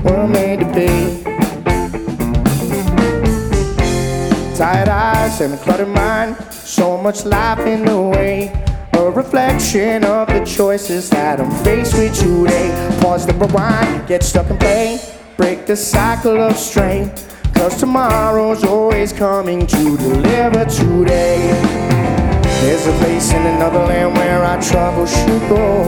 were made to be. Tired eyes and a cluttered mind, so much life in the way. A reflection of the choices that I'm faced with today. Pause the rewind, get stuck and play, break the cycle of strain, 'cause tomorrow's always coming to deliver today. There's a place in another land where our troubles should go.